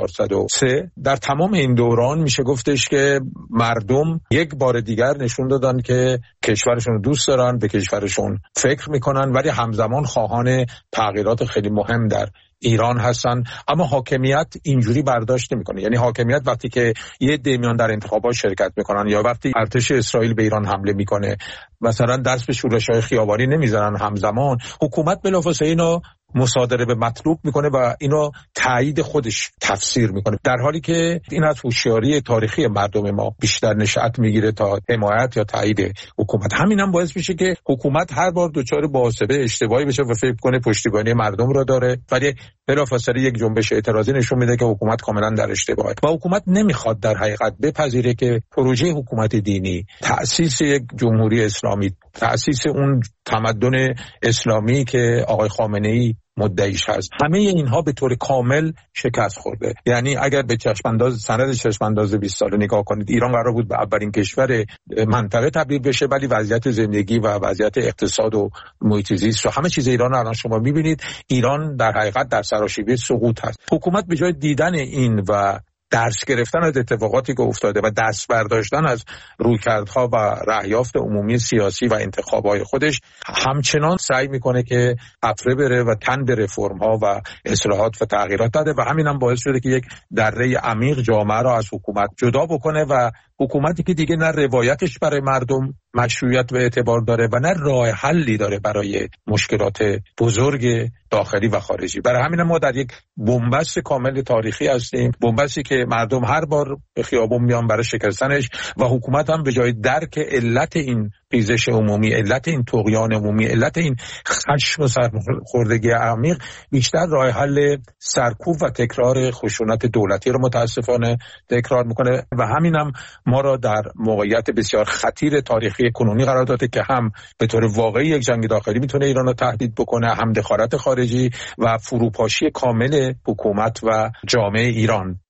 1403، در تمام این دوران میشه گفتش که مردم یک بار دیگر نشون دادن که کشورشون رو دوست دارن، به کشورشون فکر میکنن، ولی همزمان خواهان تغییرات خیلی مهم در ایران هستن. اما حاکمیت اینجوری برداشت نمیکنه، یعنی حاکمیت وقتی که یه عده در انتخابات شرکت میکنن یا وقتی ارتش اسرائیل به ایران حمله میکنه مثلا دست به شورش‌های خیابانی نمیزنن، همزمان حکومت بلافاصله اینو مصادره به مطلوب میکنه و اینو تایید خودش تفسیر میکنه، در حالی که این از هوشیاری تاریخی مردم ما بیشتر نشأت میگیره تا حمایت یا تایید حکومت. همین هم باعث میشه که حکومت هر بار دچار محاسبه اشتباهی بشه و فکر کنه پشتیبانی مردم رو داره، ولی بلافاصله یک جنبش اعتراضی نشون میده که حکومت کاملا در اشتباهه و حکومت نمیخواد در حقیقت بپذیره که پروژه حکومت دینی، تأسیس یک جمهوری اسلامی، تأسیس اون تمدن اسلامی که آقای خامنه‌ای مدعیش هست، همه اینها به طور کامل شکست خورده. یعنی اگر به سند چشمانداز 20 ساله نگاه کنید، ایران قرار بود به اولین کشور منطقه تبدیل بشه، ولی وضعیت زندگی و وضعیت اقتصاد و محیط زیست و همه چیز ایران الان شما می‌بینید، ایران در حقیقت در سراشیبی سقوط هست. حکومت به جای دیدن این و درس گرفتن از اتفاقاتی که افتاده و دست برداشتن از رویکردها و رأیافت عمومی سیاسی و انتخابات خودش، همچنان سعی میکنه که قطره بره و تن به رفرم‌ها و اصلاحات و تغییرات بده و همین هم باعث شده که یک دره عمیق جامعه را از حکومت جدا بکنه و حکومتی که دیگه نه روایتش برای مردم مشروعیت و اعتبار داره و نه راه حلی داره برای مشکلات بزرگ داخلی و خارجی. برای همین ما در یک بنبست کامل تاریخی هستیم، بنبستی که مردم هر بار به خیابون میان برای شکستنش و حکومت هم به جای درک علت این ریزش عمومی، علت این طغیان عمومی، علت این خشم و سرخوردگی عمیق، بیشتر راه حل سرکوب و تکرار خشونت دولتی رو متاسفانه تکرار میکنه و همین هم ما را در موقعیت بسیار خطیر تاریخی کنونی قرار داده که هم به طور واقعی یک جنگ داخلی میتونه ایران رو تهدید بکنه، هم دخالت خارجی و فروپاشی کامل حکومت و جامعه ایران.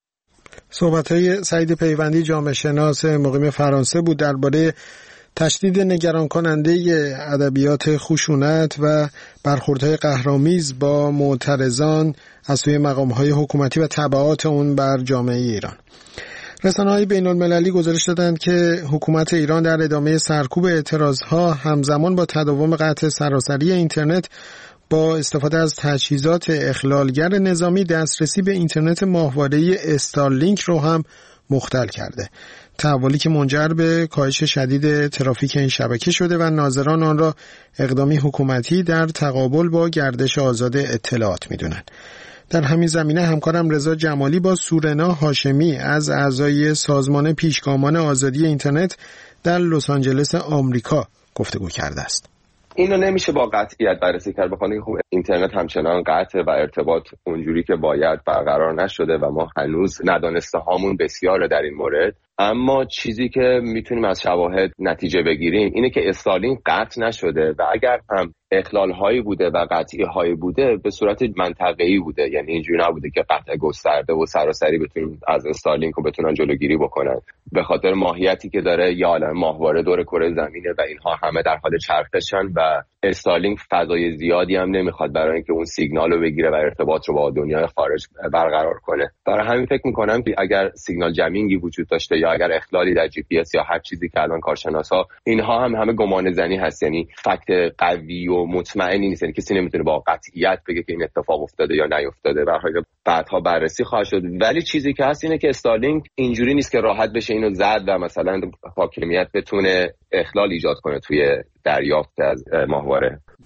صحبت‌های سعید پیوندی، جامعه شناس مقیم فرانسه بود درباره تشدید نگران کننده ادبیات خشونت و برخوردهای قهرآمیز با معترضان از سوی مقام‌های حکومتی و تبعات اون بر جامعه ایران. رسانه‌های بین‌المللی گزارش دادند که حکومت ایران در ادامه سرکوب اعتراضها همزمان با تداوم قطع سراسری اینترنت با استفاده از تجهیزات اخلالگر نظامی دسترسی به اینترنت ماهواره‌ای استارلینک رو هم مختل کرده. تحولی که منجر به کاهش شدید ترافیک این شبکه شده و ناظران آن را اقدامی حکومتی در تقابل با گردش آزاد اطلاعات می‌دونند. در همین زمینه همکارم رضا جمالی با سورنا هاشمی از اعضای سازمان پیشگامان آزادی اینترنت در لس آنجلس آمریکا گفتگو کرده است. اینو نمیشه با قطعیت بررسی کرد، بخاطر خب اینترنت همچنان قطع و ارتباط اونجوری که باید برقرار نشده و ما هنوز ندانسته هامون بسیاره در این مورد. اما چیزی که میتونیم از شواهد نتیجه بگیریم اینه که استارلینک قطع نشده و اگر هم اخلال هایی بوده و قطعی هایی بوده به صورت منطقه‌ای بوده، یعنی اینجوری نبوده که قطع گسترده و سراسری بتونن از استارلینک رو بتونن جلوگیری بکنن، به خاطر ماهیتی که داره یا عالم ماهواره دور کره زمینه و اینها همه در حال چرخشن و استارلینک فضای زیادی هم نمیخواد برای اینکه اون سیگنال رو بگیره و ارتباط رو با دنیای خارج برقرار کنه. برای همین فکر میکنم که اگر سیگنال جمینگی وجود داشته یا اگر اخلالی در جی پی اس یا هر چیزی که الان کارشناسا اینها هم همه گمان زنی هست، یعنی فکت قوی و مطمئنی نیست، یعنی کسی نمیتونه با قطعیت بگه که این اتفاق افتاده یا نیفتاده، در حال بعدها بررسی خواهد شد. ولی چیزی که هست اینه که استارلینک اینجوری نیست که راحت بشه اینو زد و مثلا حاکمیت بتونه اخلال ایجاد کنه توی دریافت از ماهواره.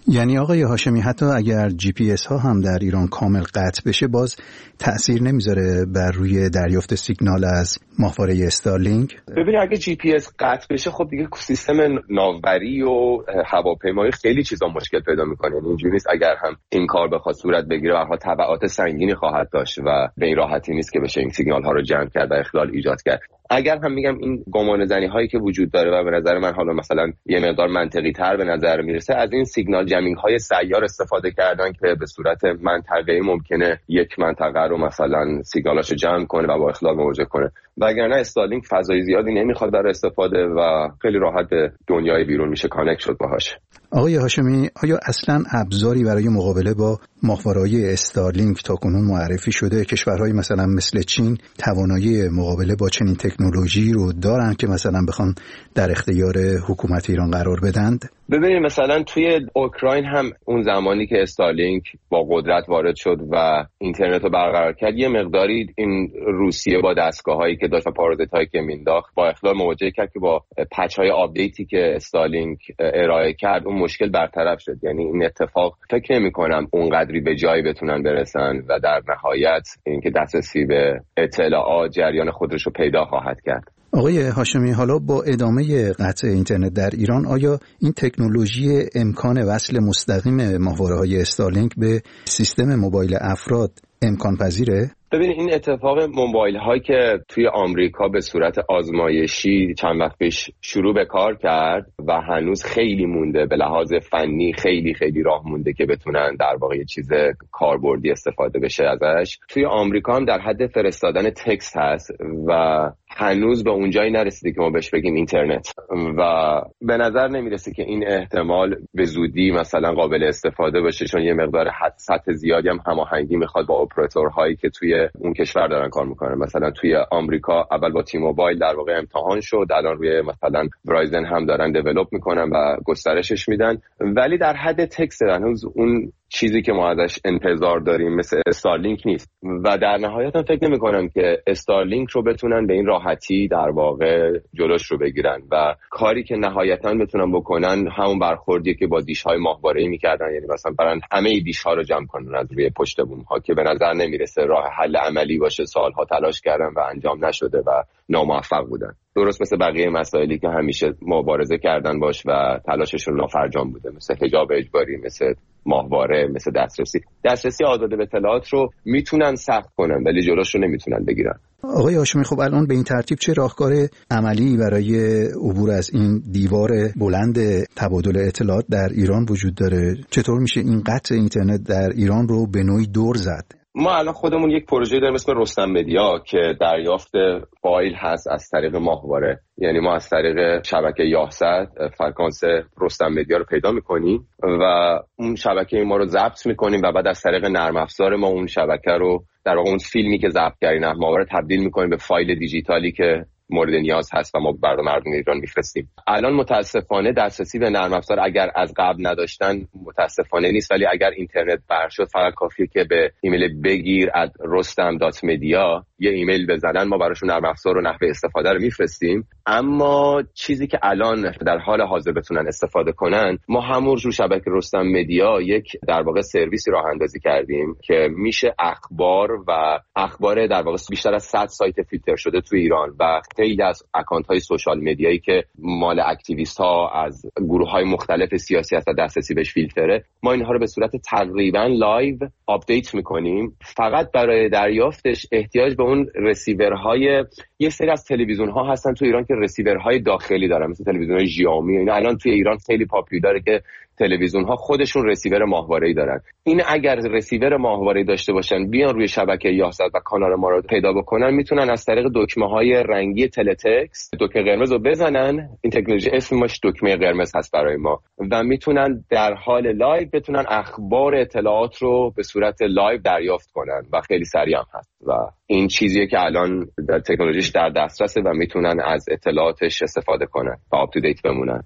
یعنی آقای هاشمی حتی اگر GPS ها هم در ایران کامل قطع بشه باز تأثیر نمیذاره بر روی دریافت سیگنال از ماهواره استارلینک؟ ببینید اگه GPS قطع بشه خب دیگه سیستم ناوبری و هواپیمایی خیلی چیزا مشکل پیدا میکنه. یعنی اینجوری نیست اگر هم این کار بخواد صورت بگیره و تبعات سنگینی خواهد داشت و به این راحتی نیست که بشه این سیگنال ها رو جمع کرد و اخلال ایجاد کرد. اگر هم میگم این گمان زنی هایی که وجود داره و به نظر من حالا مثلا یه مقدار منطقی تر به نظر میرسه، از این سیگنال جمینگ های سیار استفاده کردن که به صورت منطقه‌ای ممکنه یک منطقه رو مثلا سیگنالاشو جمع کنه و با اخلال مواجه کنه، وگرنه استارلینک فضای زیادی نمیخواد برای استفاده و خیلی راحت به دنیای بیرون میشه کانکت شد باهاش. آقای هاشمی، آیا اصلا ابزاری برای مقابله با ماهواره‌های استارلینک تاکنون معرفی شده؟ کشورهای مثلا مثل چین توانایی مقابله با چنین تکنولوژی رو دارن که مثلا بخوان در اختیار حکومت ایران قرار بدند؟ ببینید مثلا توی اوکراین هم اون زمانی که استارلینک با قدرت وارد شد و اینترنت رو برقرار کرد، یه مقداری این روسیه با دستگاه‌هایی که داشت و پارازیت‌هایی که مینداخت با اخلال مواجه کرد که با پچ‌های آپدیتی که استارلینک ارائه کرد اون مشکل برطرف شد. یعنی این اتفاق فکر نمی‌کنم اونقدری به جایی بتونن برسن و در نهایت اینکه دسترسی به اطلاعات جریان خودش رو پیدا خواهد کرد. آقای هاشمی، حالا با ادامه قطع اینترنت در ایران آیا این تکنولوژی امکان وصل مستقیم ماهواره‌های استارلینک به سیستم موبایل افراد امکان پذیره؟ ببینید این اتفاق موبایل هایی که توی آمریکا به صورت آزمایشی چند وقت پیش شروع به کار کرد و هنوز خیلی مونده، به لحاظ فنی خیلی خیلی راه مونده که بتونن در واقع یه چیز کاربردی استفاده بشه ازش. توی آمریکا هم در حد فرستادن تکست هست و هنوز به اونجایی نرسیده که ما بهش بگیم اینترنت و به نظر نمیرسه که این احتمال به زودی مثلا قابل استفاده باشه، چون یه مقدار سطح زیادی هم هماهنگی میخواد با اپراتورهایی که توی اون کشور دارن کار میکنن. مثلا توی آمریکا اول با تی موبایل در واقع امتحان شد، الان روی مثلا ورایزن هم دارن دیولپ میکنن و گسترشش میدن، ولی در حد تکست هنوز اون چیزی که ما ازش انتظار داریم مثل استارلینک نیست و در نهایت هم فکر نمی‌کنم که استارلینک رو بتونن به این راحتی در واقع جلوش رو بگیرن و کاری که نهایتاً بتونن بکنن همون برخوردی که با دیش‌های ماهواره‌ای می‌کردن، یعنی مثلا برن همه دیش‌ها رو جمع کنن از روی پشت بوم‌ها که به نظر نمیرسه راه حل عملی باشه. سال‌ها تلاش کردن و انجام نشده و ناموفق بودن. درست مثل بقیه مسائلی که همیشه مبارزه کردن باش و تلاششون نافرجام بوده، مثل حجاب اجباری، مثل ماهواره، مثل دسترسی آزاد به اطلاعات رو میتونن سخت کنن ولی جلوش رو نمیتونن بگیرن. آقای هاشمی، خب الان به این ترتیب چه راهکار عملی برای عبور از این دیوار بلند تبادل اطلاعات در ایران وجود داره؟ چطور میشه این قطع اینترنت در ایران رو به نوعی دور زد؟ ما الان خودمون یک پروژه داریم اسم رستم مدیا که دریافت فایل هست از طریق ماهواره. یعنی ما از طریق شبکه یاهصد فرکانس رستم مدیا رو پیدا میکنیم و اون شبکه ما رو ضبط میکنیم و بعد از طریق نرم افزار ما اون شبکه رو در واقع اون فیلمی که ضبط کردیم ماهواره تبدیل میکنیم به فایل دیجیتالی که مورد نیاز هست و ما برای مردم ایران میفرستیم. الان متاسفانه دسترسی به نرم افزار اگر از قبل نداشتن متاسفانه نیست، ولی اگر اینترنت بر شد فقط کافیه که به ایمیل begir@rostam.media یه ایمیل بزنن، ما براشون نرم افزار و نحوه استفاده رو میفرستیم. اما چیزی که الان در حال حاضر بتونن استفاده کنن، ما همون رو شبکه رستم مدیا یک در واقع سرویسی راه اندازی کردیم که میشه اخبار در واقع بیشتر از 100 سایت فیلتر شده تو ایران و خیلی از اکانت های سوشال مدیایی که مال اکتیویست ها از گروه های مختلف سیاسی هست و دسترسی بهش فیلتره، ما اینها رو به صورت تقریبا لایو آپدیت میکنیم. فقط برای دریافتش احتیاج به اون رسیورهای، یه سری از تلویزیون ها هستن تو ایران که رسیورهای داخلی دارن مثل تلویزیون‌های ژیائومی. اینا الان توی ایران خیلی پاپولاره که تلویزیون ها خودشون رسیور ماهواره‌ای دارن. این اگر رسیور ماهواره‌ای داشته باشن بیان روی شبکه یاهصد و کانال ما رو پیدا بکنن، میتونن از طریق دکمه‌های رنگی تلتکست دکمه قرمز رو بزنن. این تکنولوژی اسمش دکمه قرمز هست برای ما و میتونن در حال لایو بتونن اخبار اطلاعات رو به صورت لایو دریافت کنن و خیلی سریع هم هست و این چیزیه که الان در تکنولوژیش در دسترسه و میتونن از اطلاعاتش استفاده کنن و آپ تو دیت بمونن.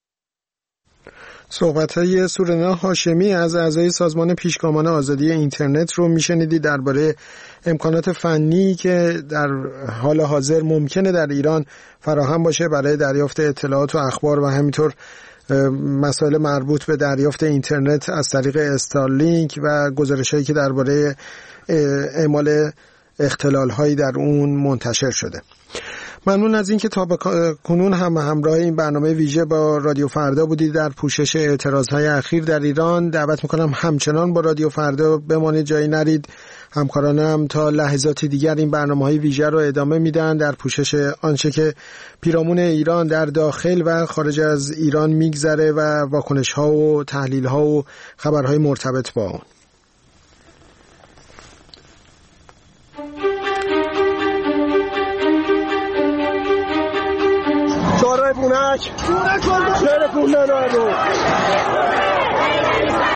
صحبت‌های سورنا هاشمی از اعضای سازمان پیشگامان آزادی اینترنت رو میشنیدید درباره امکانات فنی که در حال حاضر ممکنه در ایران فراهم باشه برای دریافت اطلاعات و اخبار و همینطور مسائل مربوط به دریافت اینترنت از طریق استارلینک و گزارش‌هایی که درباره اعمال اختلال‌هایی در اون منتشر شده. ممنون از اینکه تا به کنون هم همراه این برنامه ویژه با رادیو فردا بودید در پوشش اعتراضهای اخیر در ایران. دعوت میکنم همچنان با رادیو فردا بمانید، جایی نرید. همکارانم تا لحظاتی دیگر این برنامه‌های ویژه رو ادامه میدن در پوشش آنچه که پیرامون ایران در داخل و خارج از ایران میگذره و واکنش‌ها و تحلیل‌ها و خبرهای مرتبط با اون. Bunach,